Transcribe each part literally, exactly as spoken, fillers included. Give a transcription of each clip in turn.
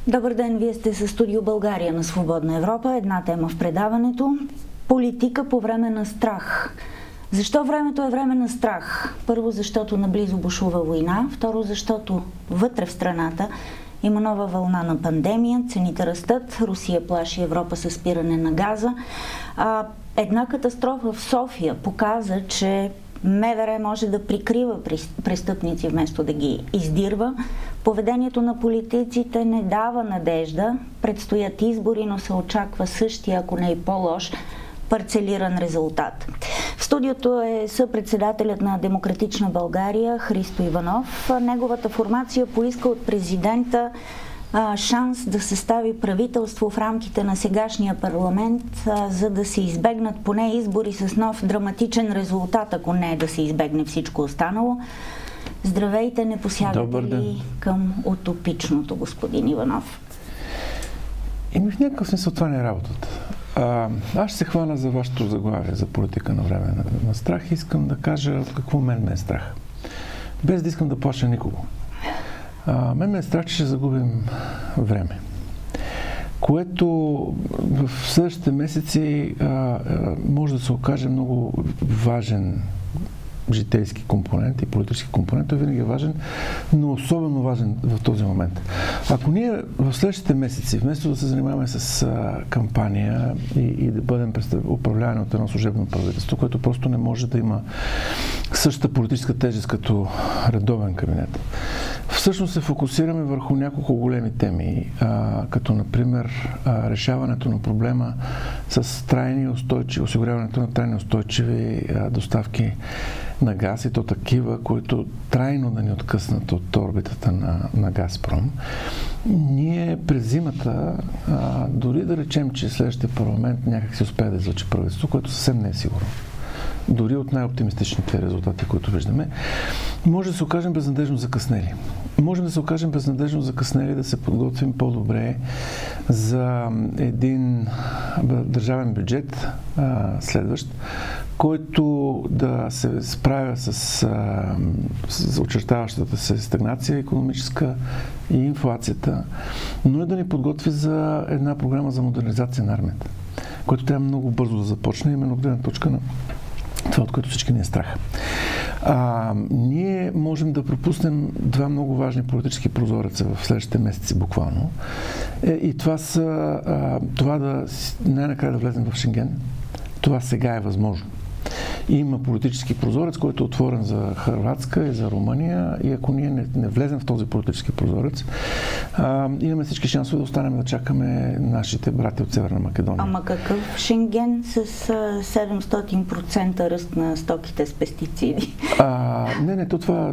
Добър ден, вие сте със Студио България на Свободна Европа. Една тема в предаването – политика по време на страх. Защо времето е време на страх? Първо, защото наблизо бушува война. Второ, защото вътре в страната има нова вълна на пандемия, цените растат, Русия плаши Европа със спиране на газа. А, една катастрофа в София показа, че МВР може да прикрива престъпници вместо да ги издирва. Поведението на политиците не дава надежда. Предстоят избори, но се очаква същия, ако не и по-лош, парцелиран резултат. В студиото е съпредседателят на Демократична България Христо Иванов. Неговата формация поиска от президента а, шанс да състави правителство в рамките на сегашния парламент, а, за да се избегнат поне избори с нов драматичен резултат, ако не е да се избегне всичко останало. Здравейте, не посягате ли към утопичното, господин Иванов? Еми в някакъв смисъл това не е работата. А, аз ще се хвана за вашето заглавие за политика на време на, на страх и искам да кажа какво мен ме е страх. Без да искам да плаша никого. А, мен ме е страх, че ще загубим време. Което в следващите месеци а, а, може да се окаже много важен житейски компонент и политически компонент. Той винаги е важен, но особено важен в този момент. Ако ние в следващите месеци, вместо да се занимаваме с а, кампания и, и да бъдем управлявани от едно служебно правителство, което просто не може да има същата политическа тежест като редовен кабинет, всъщност се фокусираме върху няколко големи теми, а, като например а, решаването на проблема с трайни устойчиви, осигуряването на трайни устойчиви а, доставки на газ, и то такива, които трайно да ни откъснат от орбитата на, на Газпром. Ние през зимата, а, дори да речем, че следващия парламент някак си успее да излъчи правителство, което съвсем не е сигурно, дори от най-оптимистичните резултати, които виждаме, може да се окажем безнадежно закъснели. Можем да се окажем безнадежно закъснели да се подготвим по-добре за един държавен бюджет, а, следващ, който да се справя с, а, с очертаващата се стагнация икономическа и инфлацията, но и да ни подготви за една програма за модернизация на армията, която трябва много бързо да започне, именно от гледна точка на това, от което всички ни е страх. А, ние можем да пропуснем два много важни политически прозореца в следващите месеци буквално. Е, и това са а, това да най-накрая да влезем в Шенген. Това сега е възможно. Има политически прозорец, който е отворен за Хърватска и за Румъния, и ако ние не, не влезем в този политически прозорец, а, имаме всички шансове да останем да чакаме нашите брати от Северна Македония. Ама какъв Шенген с а, седемстотин процента ръст на стоките с пестициди? А, не, не, то това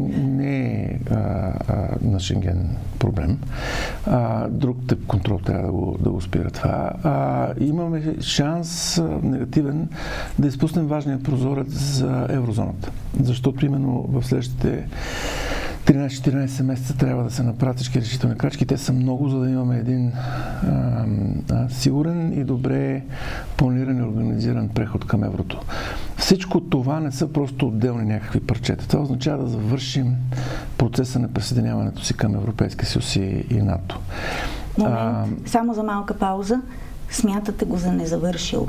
не е а, а, на Шенген проблем. А, друг тип контрол трябва да го, да го спира това. А, имаме шанс а, негативен да изпуснем важния прозорец за еврозоната. Защото именно в следващите тринайсет-четиринайсет месеца трябва да се направят всички решителни крачки. Те са много, за да имаме един а, а, сигурен и добре планиран и организиран преход към еврото. Всичко това не са просто отделни някакви парчета. Това означава да завършим процеса на присъединяването си към Европейския съюз и, и НАТО. Момент, а, само за малка пауза. Смятате го за незавършил?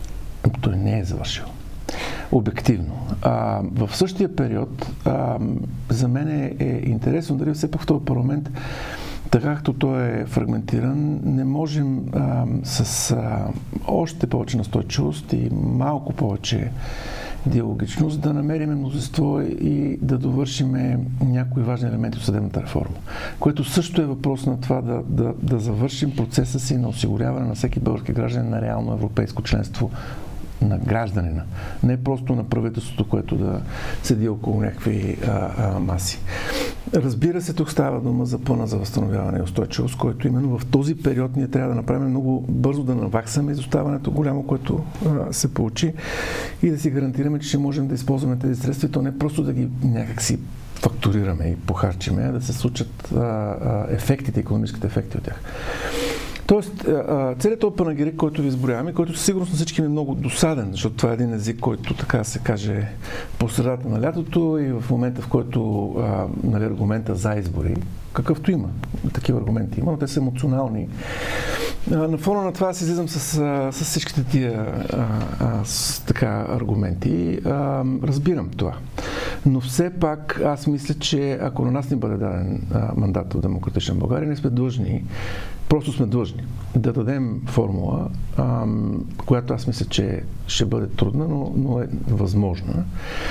Той не е завършил. Обективно. А, в същия период а, за мен е, е интересно дали все пак в този парламент, така както той е фрагментиран, не можем а, с а, още повече настойчивост и малко повече диалогичност да намерим мнозинство и да довършим някои важни елементи от съдебната реформа, което също е въпрос на това да, да, да завършим процеса си на осигуряване на всеки български гражданин на реално европейско членство на гражданина. Не просто на правителството, което да седи около някакви а, а, маси. Разбира се, тук става дума за плана за възстановяване и устойчивост, който именно в този период ние трябва да направим много бързо да наваксаме изоставането голямо, което а, се получи, и да си гарантираме, че ще можем да използваме тези средства, и то не просто да ги някак си фактурираме и похарчиме, а да се случат а, а, ефектите, икономическите ефекти от тях. Тоест, целият този панагирик, който ви изброяваме, който със сигурност на всички е много досаден, защото това е един език, който така се каже по средата на лятото и в момента, в който а, нали, аргумента за избори, какъвто има, такива аргументи има, но те са емоционални. А, на фона на това аз излизам с, с всичките тия а, а, с, така, аргументи. А, разбирам това. Но все пак аз мисля, че ако на нас ни бъде даден а, мандат от Демократична България, ние сме длъжни, просто сме длъжни да дадем формула, а, която аз мисля, че ще бъде трудна, но, но е възможна.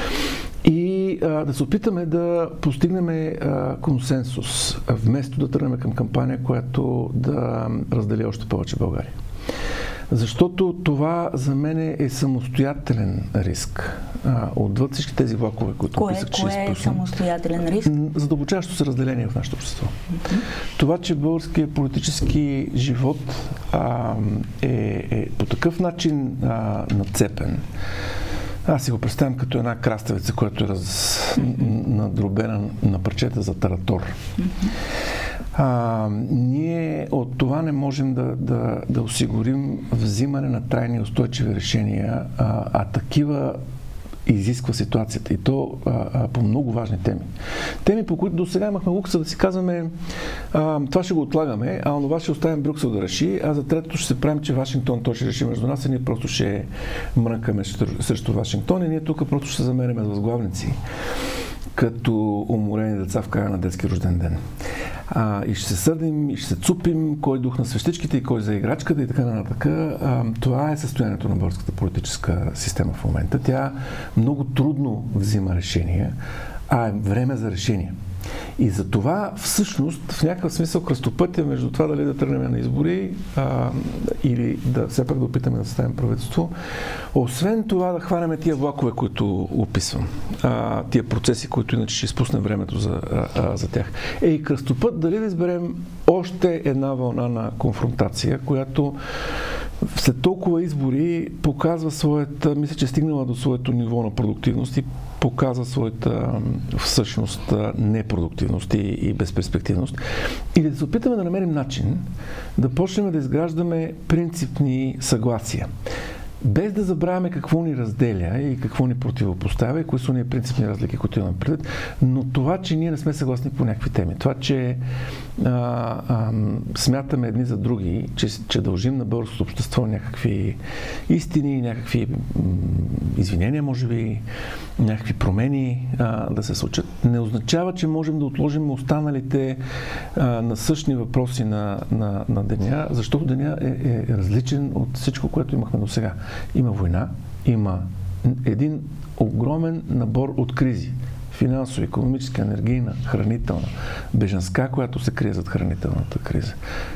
И а, да се опитаме да постигнем а, консенсус, вместо да тръгнем към кампания, която да раздели още повече България. Защото това за мен е самостоятелен риск. А, отвъд всички тези влакове, които кое, описах, че кое е самостоятелен риск? Задълбочаващо се разделение в нашето общество. Mm-hmm. Това, че българският политически живот а, е, е по такъв начин а, нацепен. Аз си го представям като една краставица, която е раз... mm-hmm. надробена на парчета за таратор. Mm-hmm. А, ние от това не можем да, да, да осигурим взимане на трайни устойчиви решения, а, а такива изисква ситуацията. И то а, а, по много важни теми. Теми, по които до сега имахме лукса да си казваме а, това ще го отлагаме, а онова ще оставим Брюксел да реши, а за третото ще се правим, че Вашингтон той ще реши между нас и ние просто ще мрънкаме срещу Вашингтон и ние тук просто ще се замериме с възглавници като уморени деца в края на детски рожден ден. А, и ще се сърдим, и ще се цупим, кой дух на свещичките и кой за играчката и така нататък. А, това е състоянието на българската политическа система в момента. Тя много трудно взима решения, а е време за решение. И за това всъщност в някакъв смисъл кръстопътя между това дали да тръгнем на избори а, или да все пак да опитаме да съставим правителство, освен това да хванем тия влакове, които описвам, а, тия процеси, които иначе ще изпуснем времето за, а, а, за тях. Е и кръстопът дали да изберем още една вълна на конфронтация, която след толкова избори показва своята, мисля, че е стигнала до своето ниво на продуктивност и показва своята всъщност непродуктивност и, и безперспективност. Или да се опитаме да намерим начин да почнем да изграждаме принципни съгласия. Без да забравяме какво ни разделя и какво ни противопоставя и кои са ни принципни разлики, които имаме предвид, но това, че ние не сме съгласни по някакви теми, това, че а, а, смятаме едни за други, че, че дължим на българското общество някакви истини, някакви м, извинения, може би, някакви промени а, да се случат, не означава, че можем да отложим останалите а, насъщни въпроси на, на, на деня, защото деня е, е различен от всичко, което имахме до сега. Има война, има един огромен набор от кризи. Финансово, икономическа, енергийна, хранителна, бежанска, която се крие зад хранителната криза.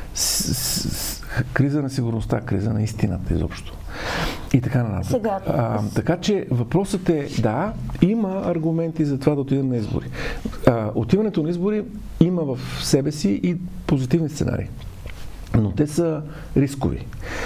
С, с, криза на сигурността, криза на истината изобщо. И така нататък. Сега... А, така че въпросът е, да, има аргументи за това да отидем на избори. А, отиването на избори има в себе си и позитивни сценарии. Но те са рискови.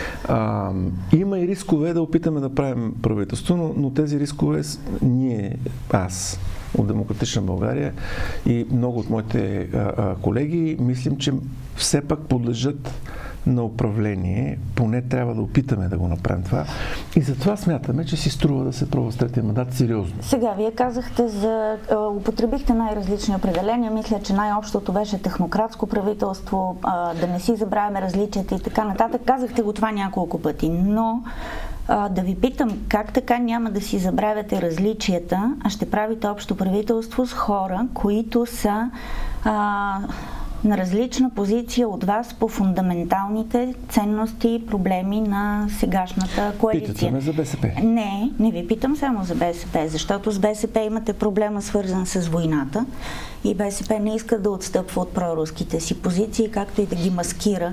А, има и рискове да опитаме да правим правителство, но, но тези рискове ние, аз, от Демократична България и много от моите а, а, колеги, мислим, че все пак подлежат на управление, поне трябва да опитаме да го направим това. И затова смятаме, че си струва да се пробва с третия мандат сериозно. Сега, вие казахте за... употребихте най-различни определения. Мисля, че най-общото беше технократско правителство, да не си забравяме различията и така нататък. Казахте го това няколко пъти, но да ви питам, как така няма да си забравяте различията, а ще правите общо правителство с хора, които са а, на различна позиция от вас по фундаменталните ценности и проблеми на сегашната коалиция? Питате ме за БСП? Не, не ви питам само за БСП, защото с БСП имате проблема свързан с войната и БСП не иска да отстъпва от проруските си позиции, както и да ги маскира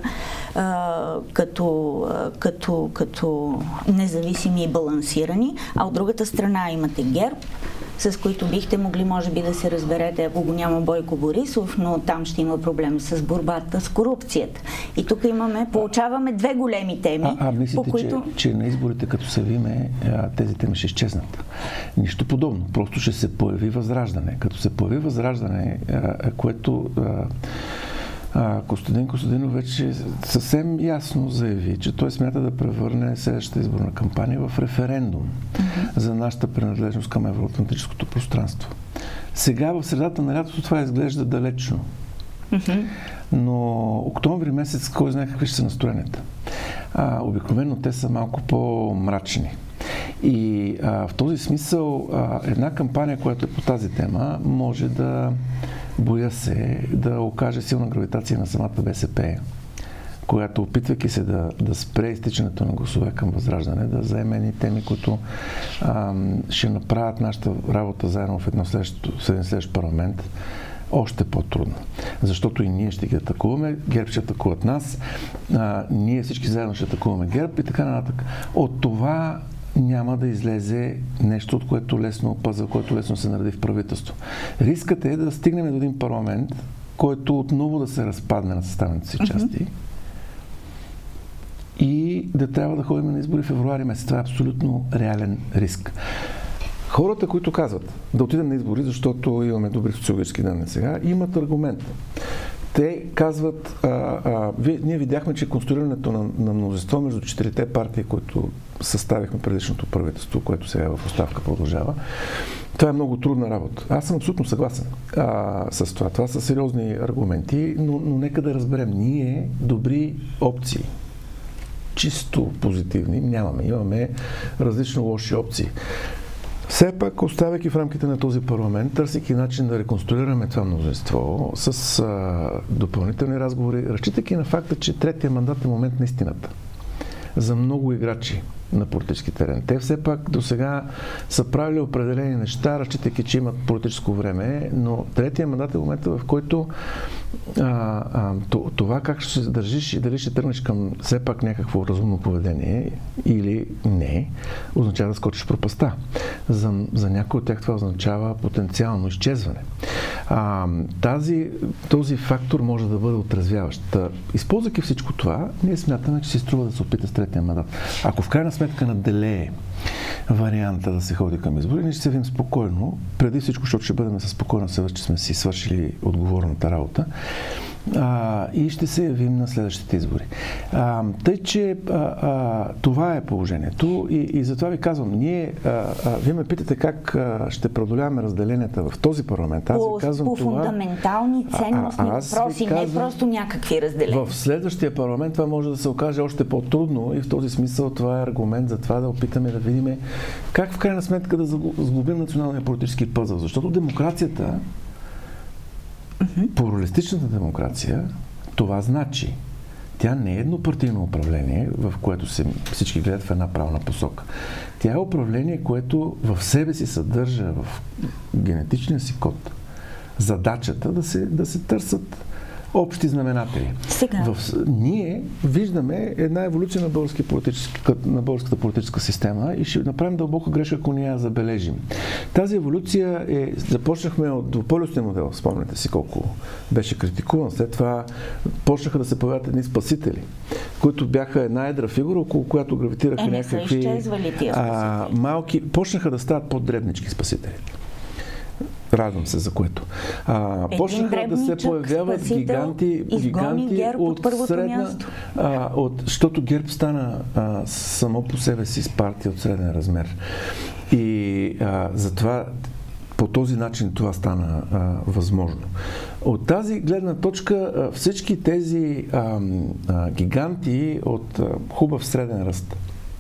а, като, а, като, като независими и балансирани, а от другата страна имате ГЕРБ, с които бихте могли, може би, да се разберете, ако го няма Бойко Борисов, но там ще има проблем с борбата с корупцията. И тук имаме, получаваме две големи теми. А, а мислите, по които... че, че на изборите, като се виме, тези теми ще изчезнат? Нищо подобно. Просто ще се появи възраждане. Като се появи възраждане, което А, Костадин Костадинов вече съвсем ясно заяви, че той смята да превърне следващата изборна кампания в референдум mm-hmm. за нашата принадлежност към евроатлантическото пространство. Сега в средата на лятото това изглежда далечно. Mm-hmm. Но октомври месец, кой знае какви ще са настроенията. А, обикновено те са малко по-мрачни. И а, в този смисъл а, една кампания, която е по тази тема, може да, боя се, да окаже силна гравитация на самата БСП, която, опитвайки се да, да спре изтичането на гласове към Възраждане, да заеме ни теми, които а, ще направят нашата работа заедно в едно следващо, следващ парламент още по-трудно. Защото и ние ще ги атакуваме, ГЕРБ ще атакуват нас, а, ние всички заедно ще атакуваме ГЕРБ и така нататък. От това няма да излезе нещо, от което лесно пъзъл, което лесно се нареди в правителство. Рискът е да стигнем до един парламент, който отново да се разпадне на съставните си части mm-hmm. и да трябва да ходим на избори в февруари месец. Това е абсолютно реален риск. Хората, които казват да отидем на избори, защото имаме добри социологически данни сега, имат аргумент. Те казват, а, а, ви, ние видяхме, че конструирането на, на мнозинство между четирите партии, които съставихме предишното правителство, което сега в оставка продължава, това е много трудна работа. Аз съм абсолютно съгласен а, с това. Това са сериозни аргументи, но, но нека да разберем. Ние добри опции, чисто позитивни, нямаме. Имаме различно лоши опции. Все пак, оставяйки в рамките на този парламент, търсейки начин да реконструираме това мнозинство с а, допълнителни разговори, разчитайки на факта, че третия мандат е момент на истината за много играчи на политически терен. Те все пак до сега са правили определени неща, разчитайки, че имат политическо време, но третия мандат е момента, в който а, а, това как ще се държиш и дали ще тръгнеш към все пак някакво разумно поведение или не, означава да скочиш в пропаста. За, за някои от тях това означава потенциално изчезване. А, тази, този фактор може да бъде отрезвяващ. Използвайки всичко това, ние смятаме, че си струва да се опита с третия мандат. Ако в крайна сметка наделее варианта да се ходи към избори, ние ще се видим спокойно, преди всичко, защото ще бъдем със спокойна съвест, че сме си свършили отговорната работа, а, и ще се явим на следващите избори. А, тъй, че а, а, това е положението и, и затова ви казвам, ние, а, а, вие ме питате как а, ще преодоляваме разделенията в този парламент. Аз по, ви казвам по това... фундаментални ценностни а, въпроси, казвам, не просто някакви разделения. В следващия парламент това може да се окаже още по-трудно и в този смисъл това е аргумент за това да опитаме да видим как в крайна сметка да сглобим националния политически пъзъл. Защото демокрацията, плуралистичната демокрация, това значи. Тя не е еднопартийно управление, в което се, всички гледат в една правна посока. Тя е управление, което в себе си съдържа в генетичния си код задачата да се, да се търсят общи знаменатели. Сега. В, ние виждаме една еволюция на, на българската политическа система и ще направим дълбока грешка, ако ние я забележим. Тази еволюция е, започнахме от двуполюсния модел, спомняте си колко беше критикуван, след това почнаха да се появят едни спасители, които бяха една едра фигура, около която гравитираха е, някакви а, малки, почнаха да стават по-дребнички спасители. Радвам се за което. А, почнаха да се появяват гиганти, гиганти от, от средна... А, от, защото ГЕРБ стана а, само по себе си с партия от среден размер. И а, затова по този начин това стана а, възможно. От тази гледна точка а, всички тези а, а, гиганти от а, хубав среден ръст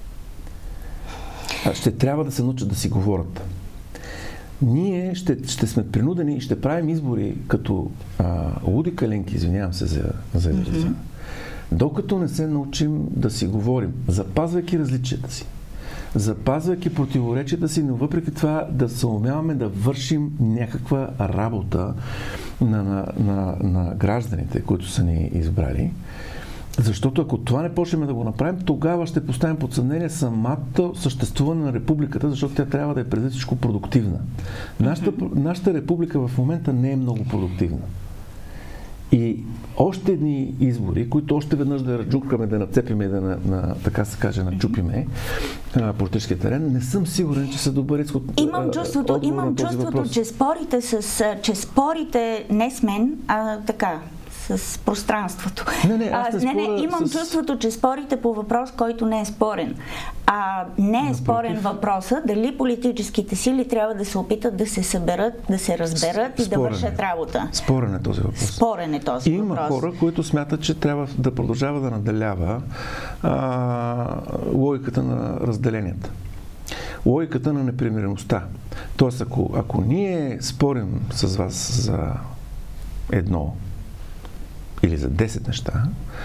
а, ще трябва да се научат да си говорят. Ние ще, ще сме принудени и ще правим избори като а, луди каленки, извинявам се за, за израза, mm-hmm. докато не се научим да си говорим, запазвайки различията си, запазвайки противоречията си, но въпреки това да се умяваме да вършим някаква работа на, на, на, на гражданите, които са ни избрали. Защото ако това не почнем да го направим, тогава ще поставим под съмнение самото съществуване на републиката, защото тя трябва да е преди всичко продуктивна. Нашата, mm-hmm. нашата република в момента не е много продуктивна. И още едни избори, които още веднъж да раджукаме, да нацепиме, да на, на, така се каже, начупиме на политическия терен, не съм сигурен, че са добър изход. Имам чувството, имам чувството че спорите с, че спорите не с мен, а така, с пространството. Не, не, аз не, а, не, не имам с... чувството, че спорите по въпрос, който не е спорен. А не е Напротив. спорен въпроса дали политическите сили трябва да се опитат да се съберат, да се разберат и да вършат работа. Спорен е този въпрос. Спорен е този Има въпрос. Има хора, които смятат, че трябва да продължава да наделява а, логиката на разделенията. Логиката на непримиреността. Тоест, ако, ако ние спорим с вас за едно или за десет неща,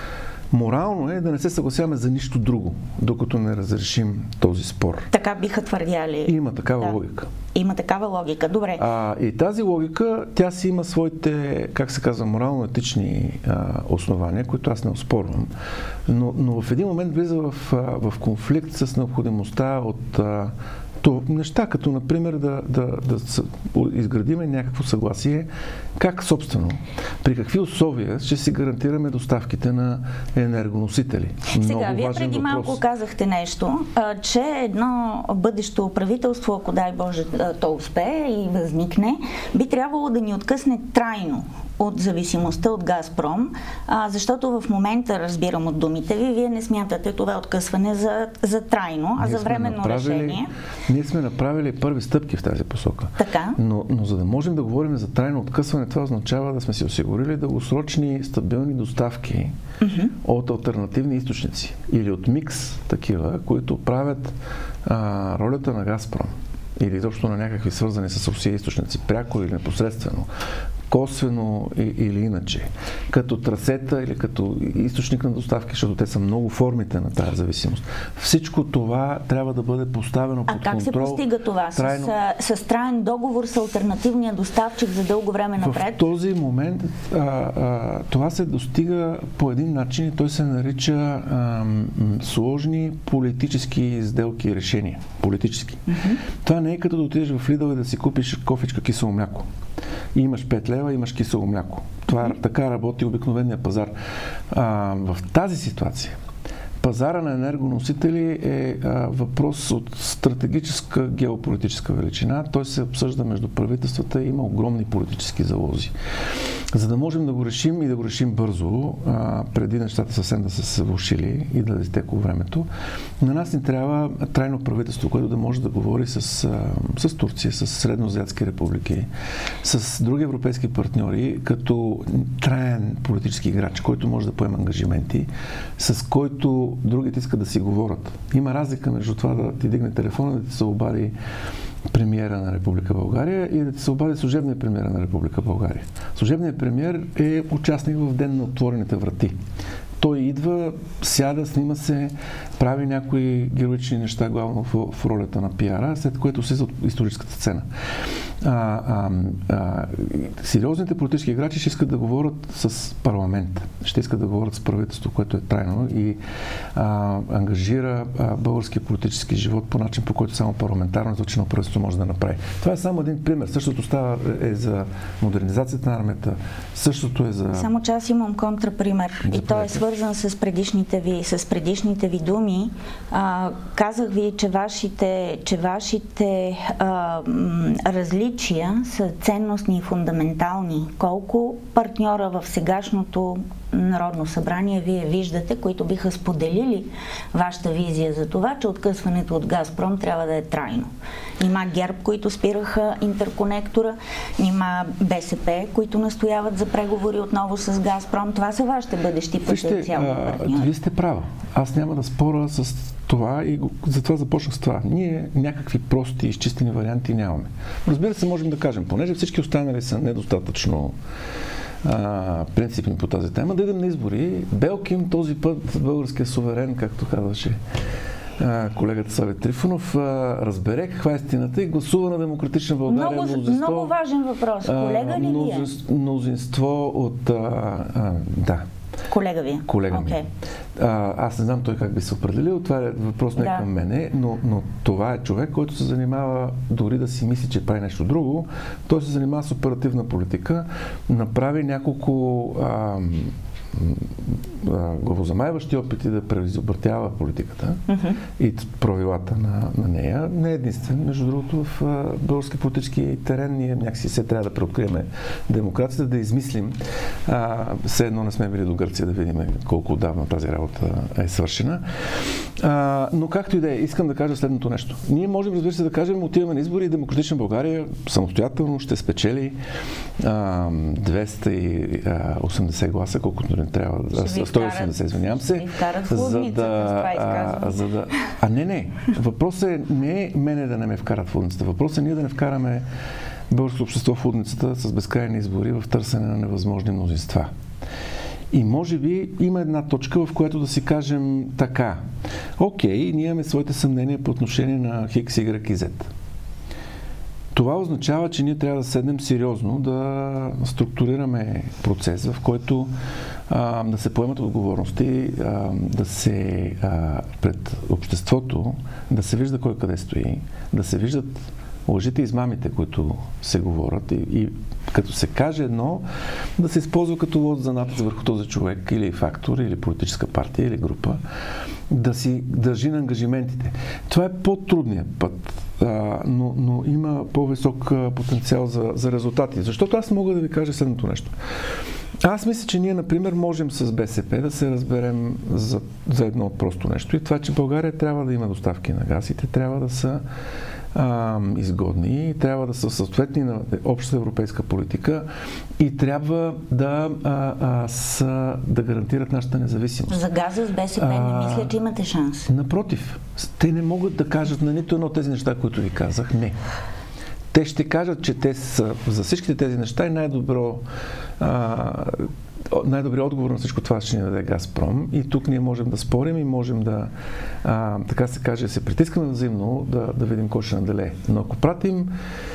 морално е да не се съгласяваме за нищо друго, докато не разрешим този спор. Така биха твърдяли. Има такава да. логика. Има такава логика, добре. А, и тази логика, тя си има своите, как се казва, морално-етични а, основания, които аз не оспорвам, но, но в един момент влиза в, а, в конфликт с необходимостта от а, то, неща, като например да, да, да изградиме някакво съгласие, как собствено, при какви условия ще си гарантираме доставките на енергоносители. Сега, Много вие важен преди въпрос. малко казахте нещо, а, че едно бъдещо правителство, ако дай Боже то успее и възникне, би трябвало да ни откъсне трайно от зависимостта от Газпром, а, защото в момента, разбирам от думите ви, вие не смятате това откъсване за, за трайно, а ние за временно решение. Ние сме направили първи стъпки в тази посока. Така. Но, но за да можем да говорим за трайно откъсване, това означава да сме си осигурили дългосрочни, стабилни доставки uh-huh. от алтернативни източници или от микс такива, които правят а, ролята на Газпром или изобщо на някакви свързани с Русия източници, пряко или непосредствено, косвено или иначе, като трасета или като източник на доставки, защото те са много формите на тази зависимост. Всичко това трябва да бъде поставено под контрол. А как се постига това? Трайно... С, с траен договор с алтернативния доставчик за дълго време напред? В този момент а, а, това се достига по един начин и той се нарича а, сложни политически сделки и решения. Политически. Mm-hmm. Това не е като да отидеш в Lidl и да си купиш кофичка кисело мляко. И имаш пет лева, имаш кисело мляко. Това mm-hmm. така работи обикновения пазар. А, в тази ситуация пазара на енергоносители е а, въпрос от стратегическа геополитическа величина. Той се обсъжда между правителствата и има огромни политически залози. За да можем да го решим и да го решим бързо, а, преди нещата съвсем да са се влошили и да изтекло времето, на нас ни трябва трайно правителство, което да може да говори с, а, с Турция, с средноазиатски републики, с други европейски партньори, като траен политически играч, който може да поема ангажименти, с който другите искат да си говорят. Има разлика между това да ти дигне телефона, да ти се обади премиера на Република България и да ти се обади служебния премиер на Република България. Служебният премиер е участник в ден на отворените врати. Той идва, сяда, снима се, прави някои героични неща, главно в, в ролята на пиара, след което слиза от историческата сцена. А, а, а, сериозните политически играчи ще искат да говорят с парламент, ще искат да говорят с правителство, което е трайно и а, ангажира а, българския политически живот по начин, по който само парламентарно излъчено правителство може да направи. Това е само един пример. Същото става е за модернизацията на армията, същото е за... Само че аз имам контрапример и той е свързан с предишните ви, с предишните ви думи. А, казах ви, че вашите, че вашите а, м, различия са ценностни и фундаментални. Колко партньора в сегашното Народно събрание вие виждате, които биха споделили вашата визия за това, че откъсването от Газпром трябва да е трайно? Нима ГЕРБ, които спираха интерконектора, нима БСП, които настояват за преговори отново с Газпром. Това са вашите бъдещи потенциални партньори. Вие сте права. Аз няма да споря с това и затова започнах с това. Ние някакви прости, изчистени варианти нямаме. Разбира се, можем да кажем, понеже всички останали са недостатъчно а, принципни по тази тема, да идем на избори. Белким този път българския суверен, както казваше а, колегата Савет Трифонов, а, разбере каква е истината и гласува на Демократична България. Много, много важен въпрос. Колега ли ви е? Мнозинство от... А, а, да. Колега ви. Колега okay. ми. А, аз не знам той как би се определил, това е въпрос не да. към мене, но, но това е човек, който се занимава, дори да си мисли, че прави нещо друго, той се занимава с оперативна политика, направи няколко а, главозамайващи опити да преизобретява политиката mm-hmm. и правилата на, на нея. Не е единствен. Между другото, в а, български политически терен ние някакси се трябва да преоткрием демокрацията, да измислим. А, все едно не сме били до Гърция да видим колко отдавна тази работа е свършена. А, но както и да е, искам да кажа следното нещо. Ние можем, разбира се, да кажем, отиваме на избори и Демократична България самостоятелно ще спечели а, двеста и осемдесет гласа, колкото не трябва. сто и осемдесет, извинявам се. За да, а, за да... А не, не. Въпросът е не мене да не ме вкарат в лудницата. Въпросът е ние да не вкараме българското общество в лудницата с безкрайни избори в търсене на невъзможни мнозинства. И може би има една точка, в която да си кажем така. Окей, ние имаме своите съмнения по отношение на Хикс, Y и Z. Това означава, че ние трябва да седнем сериозно, да структурираме процес, в който а, да се поемат отговорности, а, да се а, пред обществото, да се вижда кой къде стои, да се виждат лъжите и измамите, които се говорят и, и като се каже едно, да се използва като лост за натиск върху този човек или фактор, или политическа партия, или група, да си държи на ангажиментите. Това е по-трудният път, а, но, но има по-висок потенциал за, за резултати. Защото аз мога да ви кажа следното нещо. Аз мисля, че ние, например, можем с БСП да се разберем за, за едно просто нещо. И това, че България трябва да има доставки на газ и те трябва да са а, изгодни, трябва да са съответни на общата европейска политика и трябва да, а, а, са, да гарантират нашата независимост. За газа с БСП не мисля, че имате шанс. Напротив, те не могат да кажат на нито едно от тези неща, които ви казах. Не. Те ще кажат, че те са за всичките тези неща и най-добро а, най-добрият отговор на всичко това ще ни даде Газпром и тук ние можем да спорим и можем да, а, така се каже, се притискаме взаимно да, да видим кой ще наделее. Но ако пратим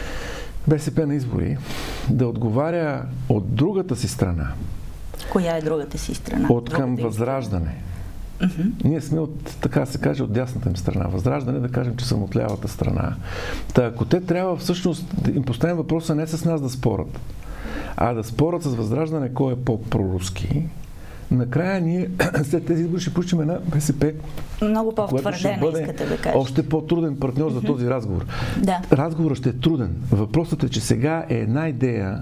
БСП на избори да отговаря от другата си страна. Коя е другата си страна? От към Възраждане. Uh-huh. Ние сме от, така се каже, от дясната им страна. Възраждане, да кажем, че съм от лявата страна. Та, ако те трябва всъщност да им поставим въпроса не с нас да спорят, а да спорят с Възраждане кой е по-проруски, накрая ние след тези избори ще получим една БСП, много по-втвърдена, искате да кажете. Още по-труден партньор за този разговор. Да. Разговорът ще е труден. Въпросът е, че сега е една идея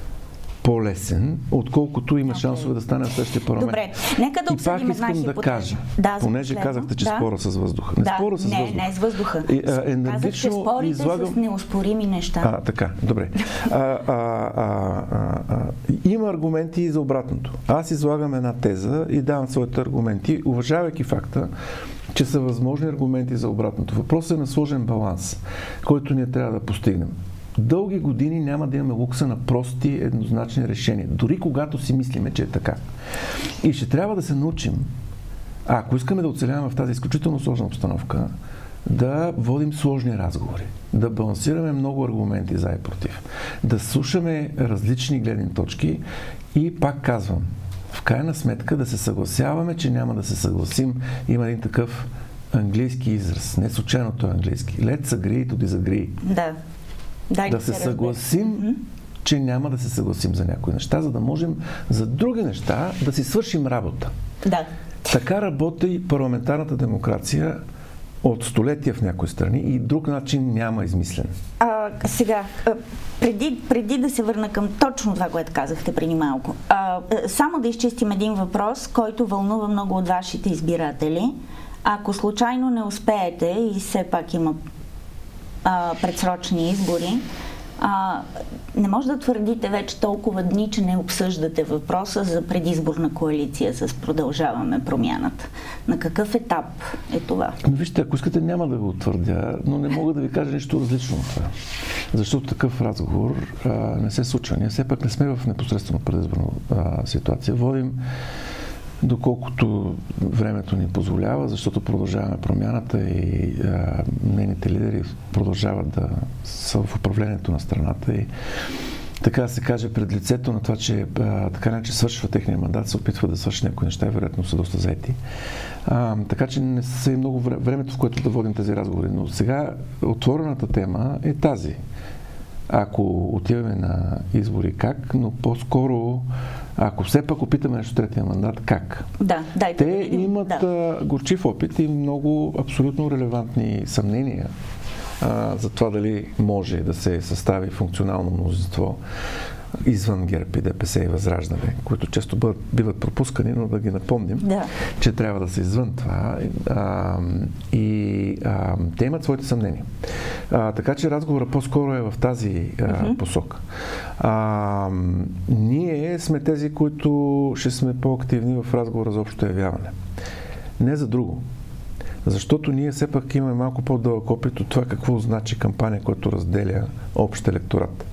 по-лесен, отколкото има okay. шансове да стане в следващия парламент. Добре, нека да обсъдим една хипотеза. И пак искам да кажа, да, понеже казахте, че да. спора с въздуха. Не да, спора с не, въздуха. Не, не с въздуха. И, а, енергично казах, че спорите излагам... с неоспорими неща. А, така, добре. А, а, а, а, а, има аргументи и за обратното. Аз излагам една теза и давам своите аргументи, уважавайки факта, че са възможни аргументи за обратното. Въпросът е на сложен баланс, който ние трябва да постигнем. Дълги години няма да имаме лукса на прости, еднозначни решения. Дори когато си мислиме, че е така. И ще трябва да се научим, а ако искаме да оцеляваме в тази изключително сложна обстановка, да водим сложни разговори, да балансираме много аргументи за и против, да слушаме различни гледни точки и пак казвам, в крайна сметка да се съгласяваме, че няма да се съгласим. Има един такъв английски израз, не случайно той е английски. Let's agree to disagree. Да. Да, да се съгласим, mm-hmm. че няма да се съгласим за някои неща, за да можем за други неща да си свършим работа. Да. Така работи парламентарната демокрация от столетия в някои страни и друг начин няма измислен. А, сега, преди, преди да се върна към точно това, което казахте преди малко, а, само да изчистим един въпрос, който вълнува много от вашите избиратели. Ако случайно не успеете и все пак има а, предсрочни избори, а, не може да твърдите вече толкова дни, че не обсъждате въпроса за предизборна коалиция с Продължаваме промяната. На какъв етап е това? Вижте, ако искате, няма да го твърдя, но не мога да ви кажа нещо различно от това. Защото такъв разговор а, не се случва. Ние все пак не сме в непосредствено предизборна а, ситуация. Водим доколкото времето ни позволява, защото Продължаваме промяната и а, нейните лидери продължават да са в управлението на страната и така да се каже пред лицето на това, че а, така не че свършва техния мандат, се опитва да свърши някои неща и вероятно са доста заети. А, така че не са и много времето, в което да водим тези разговори. Но сега отворената тема е тази. ако отиваме на избори как, но по-скоро, ако все пак опитаме нещо третия мандат, как? Да, дайте Те да видим. имат Да. горчив опит и много абсолютно релевантни съмнения а, за това дали може да се състави функционално мнозинство извън ГЕРБ и ДПС и Възраждане, които често бъдат, биват пропускани, но да ги напомним, да. че трябва да са извън това. А, и а, те имат своите съмнения. А, така че разговорът по-скоро е в тази а, mm-hmm. посока. А, ние сме тези, които ще сме по-активни в разговора за общо явяване. Не за друго. Защото ние все пак имаме малко по-дълъг опит от това какво значи кампания, която разделя общ електорат.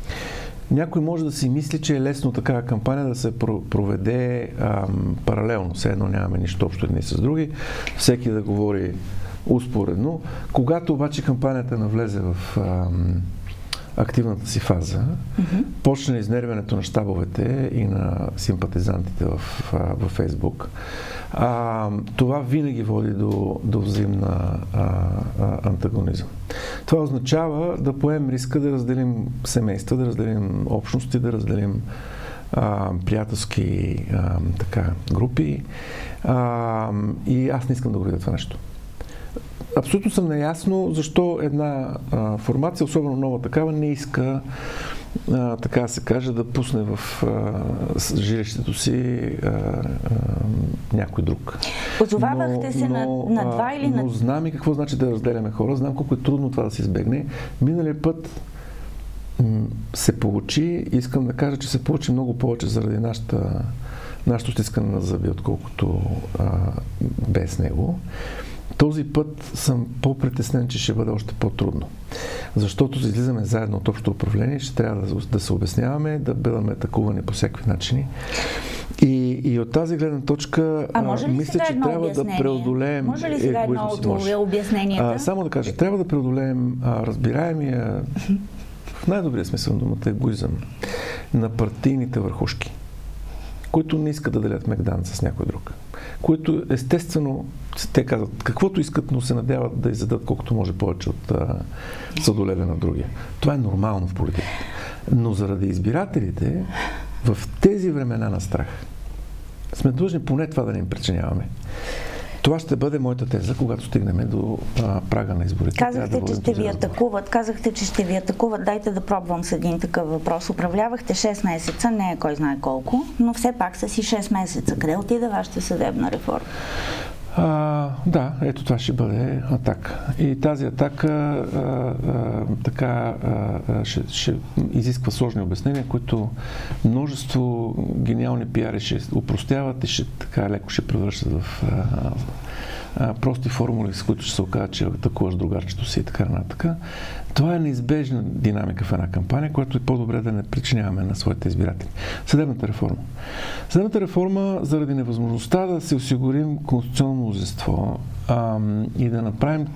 Някой може да си мисли, че е лесно такава кампания да се проведе ам, паралелно. Все едно нямаме нищо общо едни с други. Всеки да говори успоредно. Когато обаче кампанията навлезе в ам, активната си фаза, mm-hmm. почне изнервянето на щабовете и на симпатизантите в, в Фейсбук. А, това винаги води до, до взаимна а, а, антагонизъм. Това означава да поемем риска да разделим семейства, да разделим общности, да разделим а, приятелски а, така, групи. А, и аз не искам да го видя това нещо. Абсолютно съм наясно защо една а, формация, особено нова такава, не иска а, така да се каже, да пусне в а, жилището си а, а, някой друг. Позовавахте се на, на два или на... Но знам и какво значи да разделяме хора, знам колко е трудно това да се избегне. Миналия път м- се получи, искам да кажа, че се получи много повече заради нашата, нашето стискане на зъби, отколкото а, без него. Този път съм по-притеснен, че ще бъде още по-трудно. Защото излизаме заедно от общото управление, ще трябва да, да се обясняваме, да бъдем атакувани по всякакви начини. И, и от тази гледна точка а, а, мисля, че трябва обяснение? да преодолеем... Може ли сега едно от обясненията? А, само да кажа, трябва да преодолеем а, разбираемия, в най-добрия смисъл на думата, егоизъм на партийните върхушки, които не искат да делят Мегдан с някой друг. Които естествено, те казват каквото искат, но се надяват да издадат колкото може повече от съдоледа на другия. Това е нормално в политиката. Но заради избирателите, в тези времена на страх, сме длъжни поне това да не им причиняваме. Това ще бъде моята теза, когато стигнем до а, прага на изборите. Казахте, да че ще ви атакуват. Казахте, че ще ви атакуват. Дайте да пробвам с един такъв въпрос. Управлявахте шест месеца, не е кой знае колко, но все пак са си шест месеца. Къде отида вашата съдебна реформа? А, да, ето това ще бъде атака. И тази атака а, а, така а, ще, ще изисква сложни обяснения, които множество гениални пиари ще упростяват и ще така леко ще превръщат в а, а, прости формули, с които ще се окаже, че атакуваш другарчето си и така нататък. Това е неизбежна динамика в една кампания, която е по-добре да не причиняваме на своите избиратели. Съдебната реформа. Съдебната реформа заради невъзможността да се осигурим конституционно мнозинство и да направим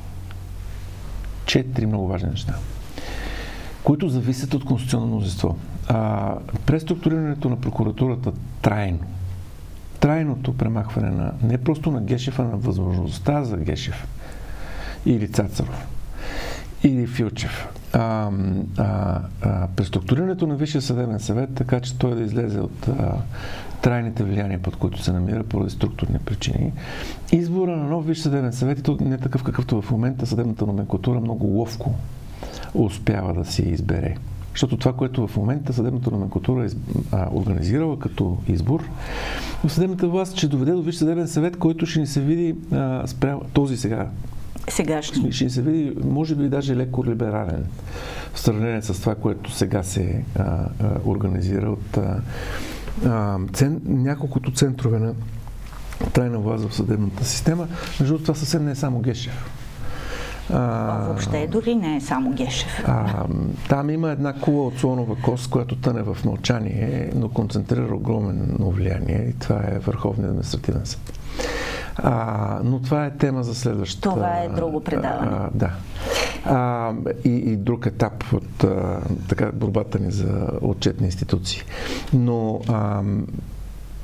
четири много важни неща, които зависят от конституционно мнозинство. А, преструктурирането на прокуратурата трайно, трайното премахване на не просто на Гешев, а на възможността за Гешев или Цацаров или Филчев. А, а, а, преструктурирането на Висшия съдебен съвет, така че той да излезе от а, трайните влияния, под които се намира поради структурни причини. Избора на нов Висш съдебен съвет, и то не такъв какъвто в момента съдебната номенклатура много ловко успява да си избере. Защото това, което в момента съдебната номенклатура е организирала като избор, но съдебната власт ще доведе до Висш съдебен съвет, който ще ни се види а, спрямо този сега. Сегашни. Ще ни се види, може би, даже леко либерален в сравнение с това, което сега се а, а, организира от а, а, цен, няколкото центрове на трайна власт в съдебната система. Между това съвсем не е само Гешев. А, въобще дори не е само Гешев. А, там има една кула от слонова кост, която тъне в мълчание, но концентрира огромно влияние и това е Върховният административен съд. А, но това е тема за следващата... Това е друго предаване. А, да. А, и, и друг етап от а, така, борбата ни за отчетни институции. Но а,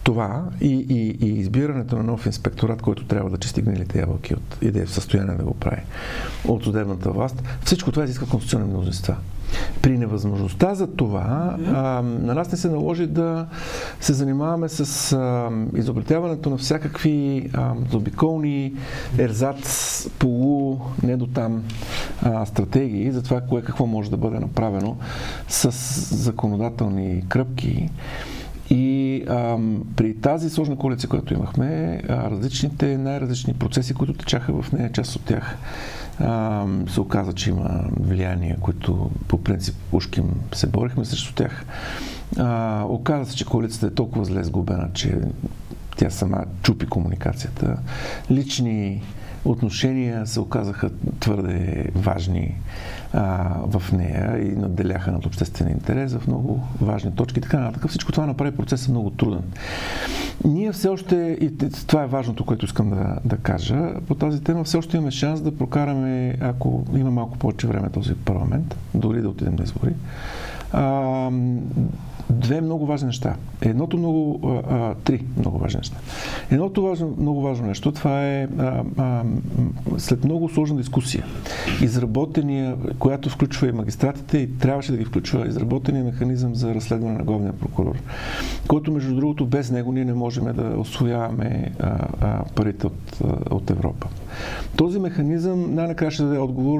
това и, и, и избирането на нов инспекторат, който трябва да чисти гнилите ябълки от, и да е в състояние да го прави от съдебната власт, всичко това изисква конституционни мнозинства. При невъзможността за това, mm-hmm. а, на нас не се наложи да се занимаваме с а, изобретяването на всякакви а, заобиколни, ерзац, полу, не до там а, стратегии за това, кое какво може да бъде направено с законодателни кръпки. И а, при тази сложна коалиция, която имахме, а, различните, най-различни процеси, които течаха в нея, част от тях а, се оказа, че има влияния, които по принцип ушким се борихме срещу тях. А, оказа се, че коалицията е толкова зле сгубена, че тя сама чупи комуникацията. Лични отношения се оказаха твърде важни а, в нея и надделяха над обществения интерес в много важни точки. Така нататък. Всичко това направи процеса много труден. Ние все още, и това е важното, което искам да, да кажа, по тази тема все още имаме шанс да прокараме, ако има малко повече време този парламент, дори да отидем на избори, а, две много важни неща. Едното много, а, три много важни неща. Едното важно, много важно нещо, това е а, а, след много сложна дискусия, изработения, която включва и магистратите и трябваше да ги включва, изработения механизъм за разследване на главния прокурор, който между другото без него ние не можем да усвояваме а, а, парите от, а, от Европа. Този механизъм най-накрая ще даде отговор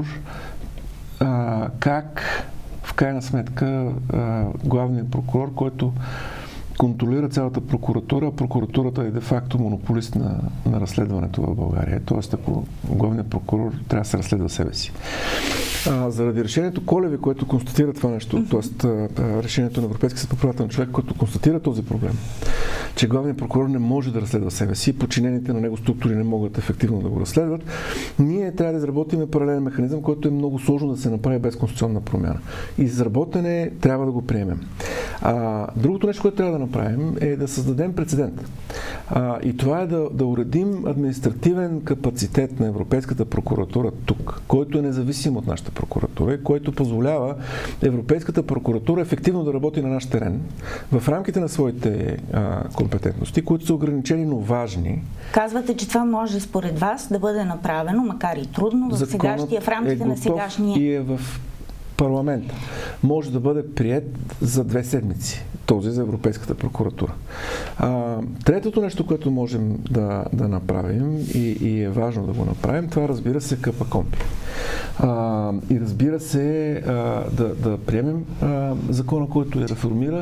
а, как в крайна сметка главният прокурор, който контролира цялата прокуратура, а прокуратурата е де-факто монополист на, на разследването в България. Тоест, ако главният прокурор трябва да се разследва себе си. А, заради решението Колеви, което констатира това нещо, т.е. решението на Европейския съд по правата на човек, който констатира този проблем, че главният прокурор не може да разследва себе си, подчинените на него структури не могат ефективно да го разследват, ние трябва да изработим паралелен механизъм, който е много сложно да се направи без конституционна промяна. Изработене трябва да го приемем. А, другото нещо, което трябва да направим, е да създадем прецедент. А, и това е да, да уредим административен капацитет на Европейската прокуратура тук, който е независим от нашата прокуратура и който позволява Европейската прокуратура ефективно да работи на наш терен в рамките на своите а, компетентности, които са ограничени, но важни. Казвате, че това може според вас да бъде направено, макар и трудно, в, сегашния, в рамките е на сегашния... и е в парламента. Може да бъде приет за две седмици. Този за Европейската прокуратура. А, третото нещо, което можем да, да направим и, и е важно да го направим, това разбира се КПКОНПИ. А, и разбира се а, да, да приемем а, закона, който я реформира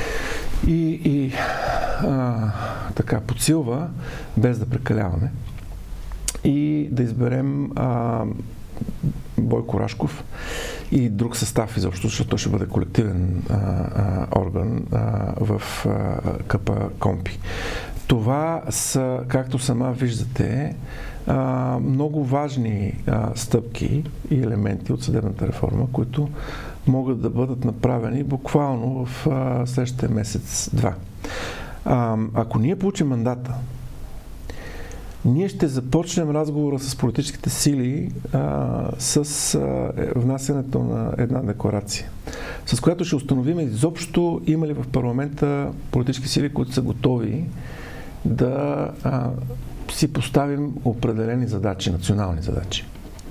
и, и а, така подсилва, без да прекаляваме, и да изберем а, Бойко Рашков и друг състав изобщо, защото той ще бъде колективен а, а, орган а, в а, КПКОНПИ. Това са, както сама виждате, а, много важни а, стъпки и елементи от съдебната реформа, които могат да бъдат направени буквално в а, следващия месец-два. А, ако ние получим мандата, ние ще започнем разговора с политическите сили а, с а, внасянето на една декларация, с която ще установим изобщо има ли в парламента политически сили, които са готови да а, си поставим определени задачи, национални задачи.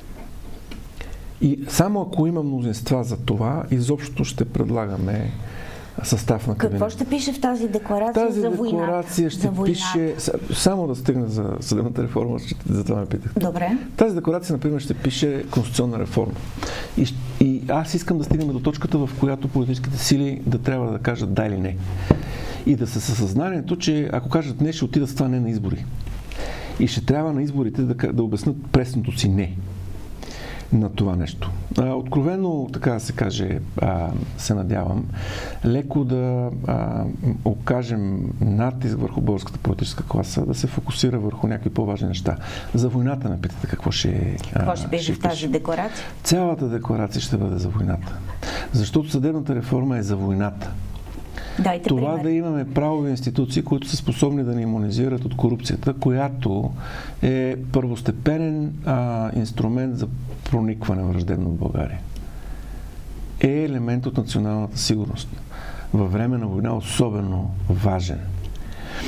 И само ако има мнозинства за това, изобщо ще предлагаме състав на кабинет. Какво ще пише в тази декларация тази за войната? Тази декларация ще за пише... Само да стигна за съдебната реформа, за това ме питахте. Добре. Тази декларация, например, ще пише конституционна реформа. И, и аз искам да стигнем до точката, в която политическите сили да трябва да кажат да или не. И да са със съзнанието, че ако кажат не, ще отидат с това не на избори. И ще трябва на изборите да, да обяснат пресното си не на това нещо. А, откровено, така да се каже, а, се надявам, леко да а, окажем натиск върху българската политическа класа, да се фокусира върху някакви по-важни неща. За войната ме питате какво ще... Какво ще пише в тази декларация? Цялата декларация ще бъде за войната. Защото съдебната реформа е за войната. Дайте това пример. Да имаме правови институции, които са способни да ни имунизират от корупцията, която е първостепенен а, инструмент за проникване враждебно в България. Е елемент от националната сигурност. Във време на война особено важен.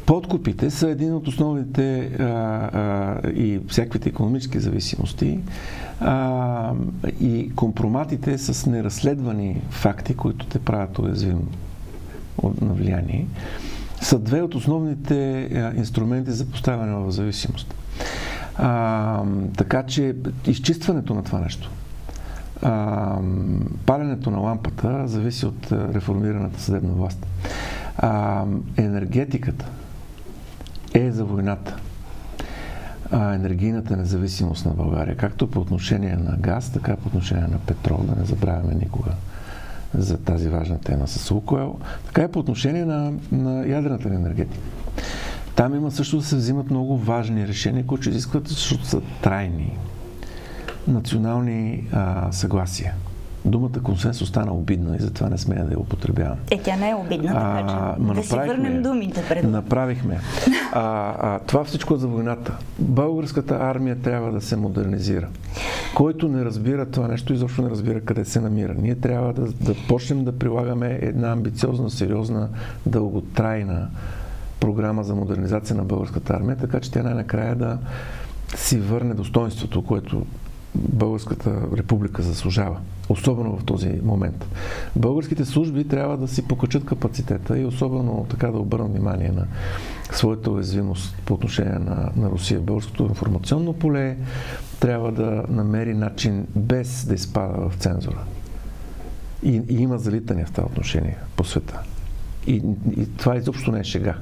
подкупите са един от основните а, а, и всякаквите икономически зависимости а, и компроматите с неразследвани факти, които те правят уязвим на влияние, са две от основните а, инструменти за поставяне в зависимост. А, така че изчистването на това нещо, а, паленето на лампата зависи от реформираната съдебна власт. А, енергетиката е за войната. А, енергийната независимост на България, както по отношение на газ, така и по отношение на петрол, да не забравяме никога за тази важна тема с Лукойл, така и по отношение на, на ядрената енергетика. Там има също да се взимат много важни решения, които изискват, защото са трайни национални а, съгласия. Думата консенсус стана обидна и затова не смея да я употребявам. Е, тя не е обидна, така че да си върнем думите пред. Направихме. А, а, това всичко е за войната. Българската армия трябва да се модернизира. Който не разбира това нещо, изобщо не разбира къде се намира. Ние трябва да, да почнем да прилагаме една амбициозна, сериозна, дълготрайна програма за модернизация на българската армия, така че тя най-накрая да си върне достоинството, което Българската република заслужава. Особено в този момент. Българските служби трябва да си покачат капацитета и особено така да обърнат внимание на своята уязвимост по отношение на, на Русия. Българското информационно поле трябва да намери начин без да изпада в цензура. И, и има залитания в това отношение по света. И, и това изобщо не е шега.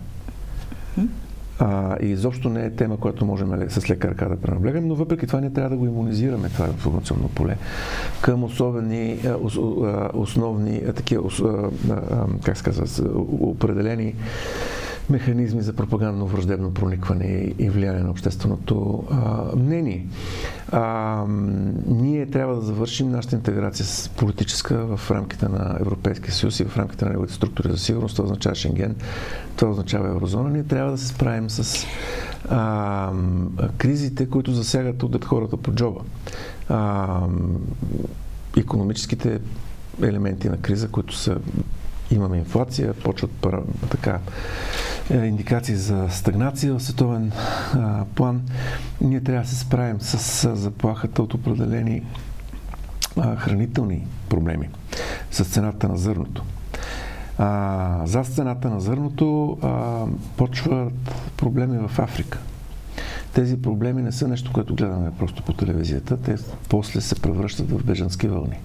А, и изобщо не е тема, която можем с лека ръка да пренаблегнем, но въпреки това ние трябва да го имунизираме, това информационно поле, към особени, основни, такива, как се казва, определени механизми за пропагандно враждебно проникване и влияние на общественото а, мнение. А, ние трябва да завършим нашата интеграция с политическа в рамките на Европейския съюз и в рамките на неговите структури за сигурност. Това означава Шенген, това означава Еврозона. Ние трябва да се справим с а, кризите, които засягат от хората по джоба. А, икономическите елементи на криза, които са имаме инфлация, почват пара, така, индикации за стагнация в световен а, план. Ние трябва да се справим с а, заплахата от определени а, хранителни проблеми, с цената на зърното. А, за цената на зърното а, почват проблеми в Африка. Тези проблеми не са нещо, което гледаме просто по телевизията, те после се превръщат в бежански вълни.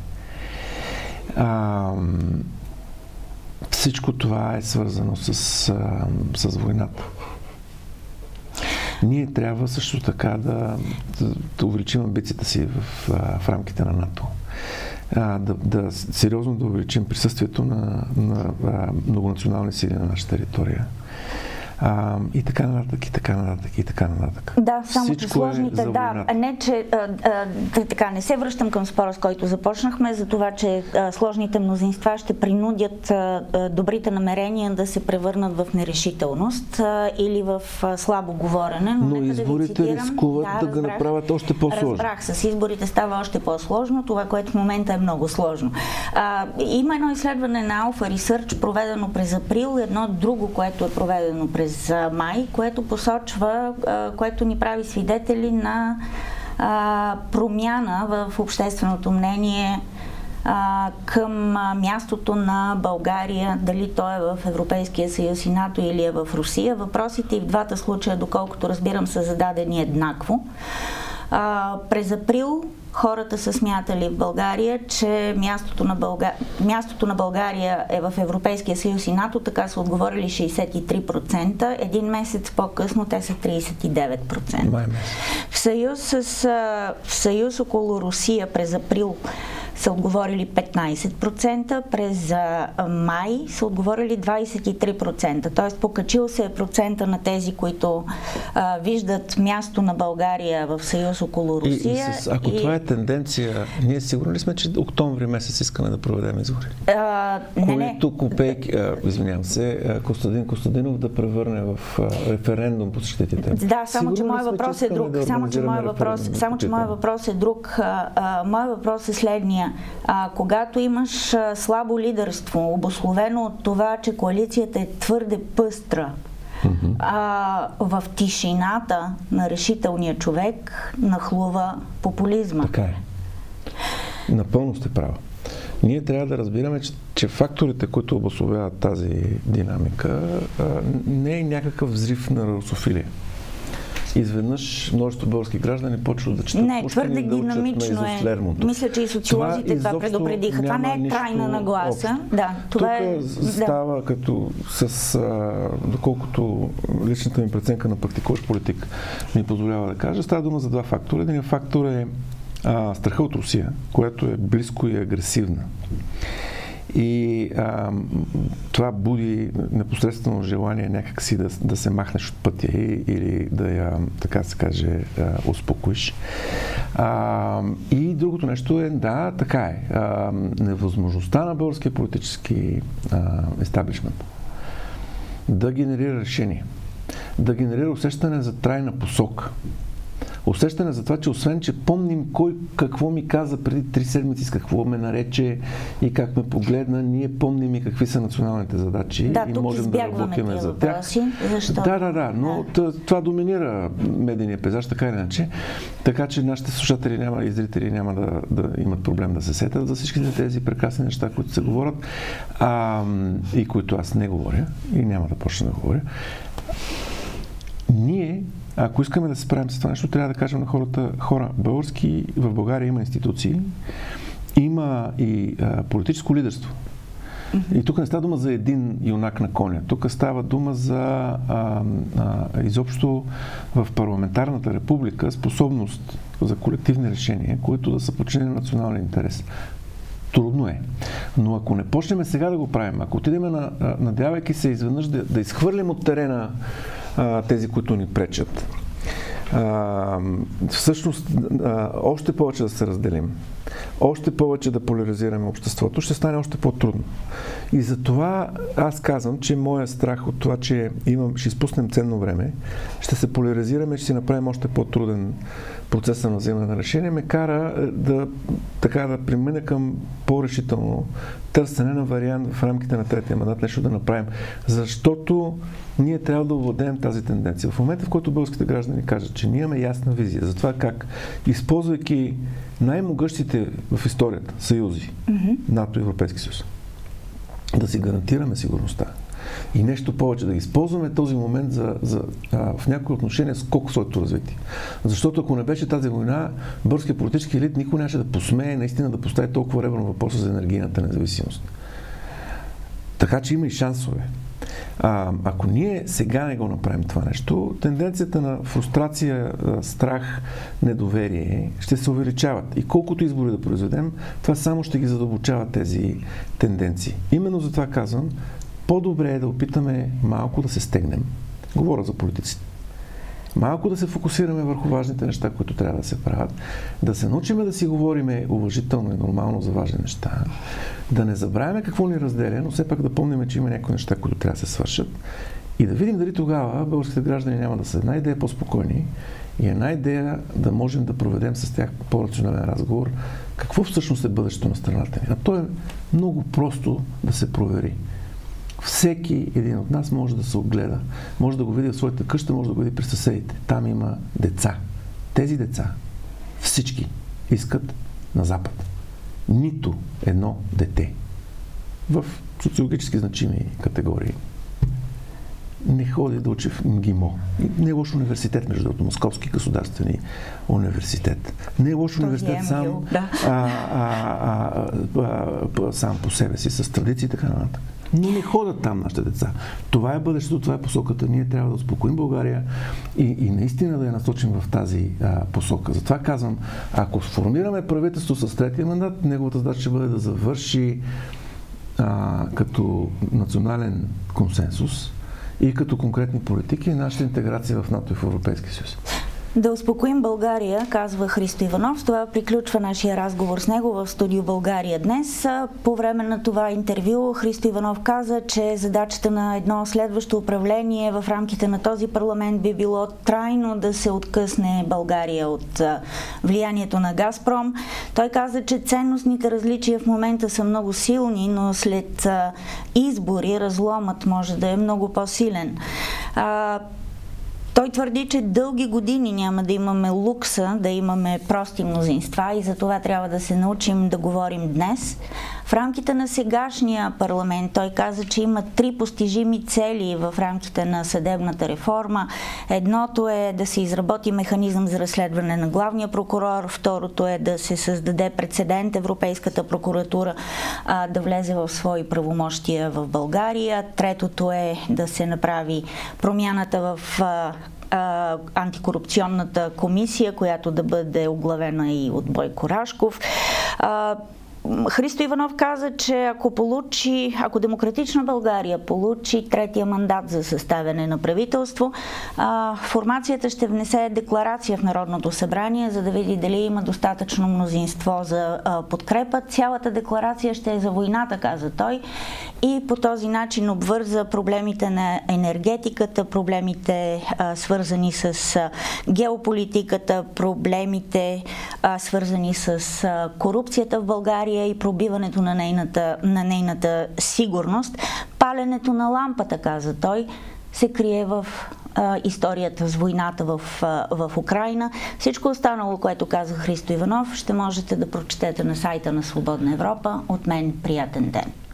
А, Всичко това е свързано с, с войната. Ние трябва също така да, да, да увеличим амбицията си в, в рамките на НАТО. Да, да сериозно да увеличим присъствието на, на, на многонационални сили на нашата територия. А, и така нататък, и така нататък, и така нататък. Да, само Всичко че сложните, е да, не, че а, а, така, не се връщам към спора, с който започнахме, за това, че а, сложните мнозинства ще принудят а, а, добрите намерения да се превърнат в нерешителност а, или в а, слабо говорене. Но, но изборите да рискуват да, да го направят още по-сложно. Разбрах, с изборите става още по-сложно, това, което в момента е много сложно. А, има едно изследване на Alpha Research, проведено през април, едно друго, което е проведено през за май, което посочва, което ни прави свидетели на а, промяна в общественото мнение а, към мястото на България, дали то е в Европейския съюз и НАТО или е в Русия. Въпросите и в двата случая, доколкото разбирам, са зададени еднакво. А, през април хората са смятали в България, че мястото на, Бълга... мястото на България е в Европейския съюз и НАТО, така са отговорили шейсет и три процента. Един месец по-късно те са трийсет и девет процента. В съюз, с, в съюз около Русия през април са отговорили петнайсет процента, през май са отговорили двайсет и три процента. Тоест покачил се е процента на тези, които а, виждат място на България в съюз около Русия. И, и с, ако и... това е тенденция, ние сигурни ли сме, че октомври месец искаме да проведем избори? А, не, не. Който Копейки, извинявам се, Костадин Костадинов да превърне в референдум по същите теми. Да, само че моят въпрос е друг. Да само че моят въпрос, само че моят въпрос е друг. Моят въпрос е следния. А, когато имаш а, слабо лидерство, обусловено от това, че коалицията е твърде пъстра Mm-hmm. А в тишината на решителния човек нахлува популизма. Така е. Напълно сте права. Ние трябва да разбираме, че, че факторите, които обособяват тази динамика, а, не е някакъв взрив на русофилия. Изведнъж множество български граждани почват да четат не, Пушкин твърде и да учат динамично на е. Изус Лермонтов. Мисля, че и социолозите това, това предупредиха. Това не е крайна нагласа. Да, това Тук е, става да. като с, а, доколкото личната ми преценка на практикуващ политик ми позволява да кажа, става дума за два фактора. Един фактор е а, страха от Русия, която е близко и агресивна. И а, това буди непосредствено желание някак си да, да се махнеш от пътя и, или да я, така се каже, а, успокоиш. А, и другото нещо е, да, така е, а, невъзможността на българския политически естаблишмент да генерира решение, да генерира усещане за трайна посока. Усещане за това, че освен, че помним кой какво ми каза преди три седмици, с какво ме нарече и как ме погледна, ние помним и какви са националните задачи да, и можем да работим за тях. Защо? Да, да, да, но да. това доминира медийния пейзаж, така или иначе. Така че нашите слушатели няма, и зрители няма да, да имат проблем да се сетят за всичките тези прекрасни неща, които се говорят а, и които аз не говоря и няма да почна да говоря. Ние, ако искаме да се справим с това нещо, трябва да кажем на хората, хора, български, в България има институции, има и а, политическо лидерство. Mm-hmm. И тук не става дума за един юнак на коня. Тук става дума за а, а, изобщо в парламентарната република способност за колективни решения, които да са подчинени на националния интерес. Трудно е. Но ако не почнем сега да го правим, ако отидем на, надявайки се изведнъж да, да изхвърлим от терена а, тези, които ни пречат, а, всъщност а, още повече да се разделим, още повече да поляризираме обществото, ще стане още по-трудно. И затова аз казвам, че моя страх от това, че имам, ще изпуснем ценно време, ще се поляризираме, ще си направим още по-труден процеса на вземане на решение, ме кара да, така, да премина към по-решително търсене на вариант в рамките на третия мандат нещо да направим. Защото ние трябва да овладеем тази тенденция. В момента, в който българските граждани кажат, че ние имаме ясна визия за това как, използвайки най-могъщите в историята съюзи, mm-hmm. НАТО и Европейски съюз, да си гарантираме сигурността и нещо повече, да използваме този момент за, за, а, в някои отношения скок в своето развитие. Защото ако не беше тази война, българският политически елит никой нямаше да посмее наистина да постави толкова ребърно въпроса за енергийната независимост. Така че има и шансове. А, ако ние сега не го направим това нещо, тенденцията на фрустрация, страх, недоверие ще се увеличават. И колкото избори да произведем, това само ще ги задълбочава тези тенденции. Именно за това казвам, по-добре е да опитаме малко да се стегнем. Говоря за политиците. Малко да се фокусираме върху важните неща, които трябва да се правят. Да се научим да си говориме уважително и нормално за важни неща. Да не забравяме какво ни разделя, но все пак да помним, че има някои неща, които трябва да се свършат. И да видим дали тогава българските граждани няма да са една идея по-спокойни и една идея да можем да проведем с тях по-рационален разговор какво всъщност е бъдещето на страната ни. А то е много просто да се провери. Всеки един от нас може да се огледа. Може да го види в своята къща, може да го види при съседите. Там има деца. Тези деца, всички, искат на Запад. Нито едно дете в социологически значими категории не ходи да учи в МГИМО. Не е лош университет, между другото, Московски государствени университет. Не е лош университет сам, да. а, а, а, а, сам по себе си, с традиции и така нататък. Но не ходят там нашите деца. Това е бъдещето, това е посоката. Ние трябва да успокоим България и, и наистина да я насочим в тази а, посока. Затова казвам, ако сформираме правителство с третия мандат, неговата задача ще бъде да завърши а, като национален консенсус и като конкретни политики нашата интеграция в НАТО и в Европейския съюз. Да успокоим България, казва Христо Иванов. С това приключва нашия разговор с него в студио България днес. По време на това интервю Христо Иванов каза, че задачата на едно следващо управление в рамките на този парламент би било трайно да се откъсне България от влиянието на Газпром. Той каза, че ценностните различия в момента са много силни, но след избори разломът може да е много по-силен. А, Той твърди, че дълги години няма да имаме лукса, да имаме прости мнозинства и за това трябва да се научим да говорим днес. В рамките на сегашния парламент той каза, че има три постижими цели в рамките на съдебната реформа. Едното е да се изработи механизъм за разследване на главния прокурор, второто е да се създаде прецедент Европейската прокуратура а, да влезе в свои правомощия в България, третото е да се направи промяната в а, а, антикорупционната комисия, която да бъде оглавена и от Бойко Рашков. А, Христо Иванов каза, че ако получи, ако Демократична България получи третия мандат за съставяне на правителство, формацията ще внесе декларация в Народното събрание, за да види дали има достатъчно мнозинство за подкрепа. Цялата декларация ще е за войната, каза той, и по този начин обвърза проблемите на енергетиката, проблемите свързани с геополитиката, проблемите свързани с корупцията в България и пробиването на нейната, на нейната сигурност. Паленето на лампата, каза той, се крие в а, историята с войната в, а, в Украйна. Всичко останало, което каза Христо Иванов, ще можете да прочетете на сайта на Свободна Европа. От мен приятен ден!